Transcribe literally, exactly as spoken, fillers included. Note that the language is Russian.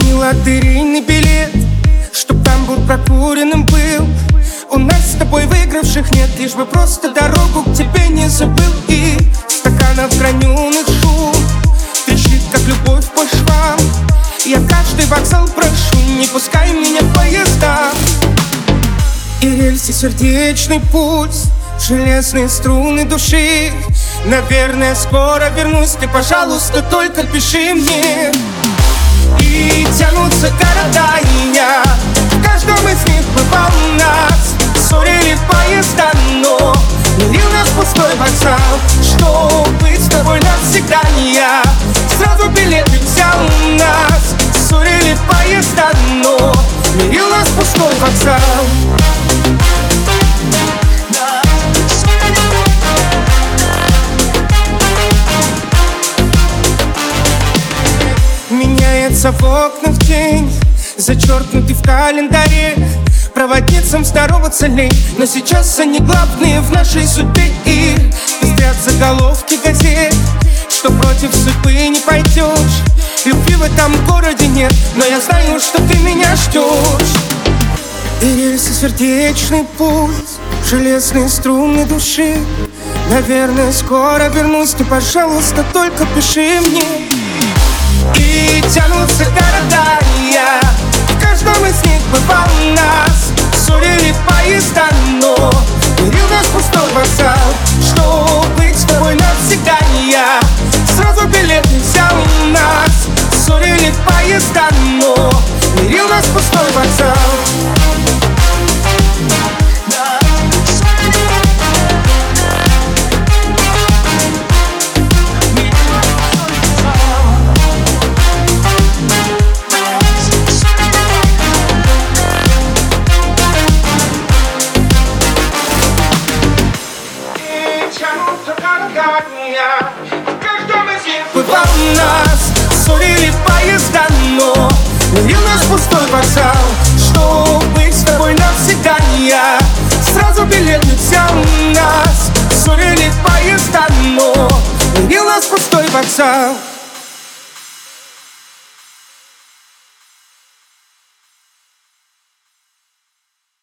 не лотерейный билет, чтоб там был прокуренным был. У нас с тобой выигравших нет, лишь бы просто дорогу к тебе не забыл. И стаканов граненых шум трещит, как любовь по швам. Я каждый вокзал прошу, не пускай меня в поезда. И рельсы сердечный пульс, железные струны души. Наверное, скоро вернусь, ты, пожалуйста, только пиши мне. И тянутся города, и я в каждом из них бывал у нас. Ссорили поезда, но мирил нас пустой вокзал. Что быть с тобой навсегда не я, сразу билеты взял у нас. Ссорили поезда, но мирил нас пустой вокзал. Меняется в окнах тень, зачеркнутый в календаре. Проводницам здороваться лень, но сейчас они главные в нашей судьбе. И пестрят заголовки газет, что против судьбы не пойдешь. Любви в этом городе нет, но я знаю, что ты меня ждешь. И рельсы сердечный пульс, железные струны души. Наверное, скоро вернусь, ты, пожалуйста, только пиши мне. И тянутся города, и я в каждом из них бывал у нас. Ссорили поезда, но мирил нас пустой вокзал. Что быть с тобой навсегда не я, сразу билеты взял у нас. Ссорили поезда, но мирил нас пустой вокзал. Бывал у нас, ссорили поезда, но мирил нас пустой вокзал. Что быть с тобой навсегда не я, сразу билеты взял у нас. Ссорили поезда, но мирил нас пустой вокзал.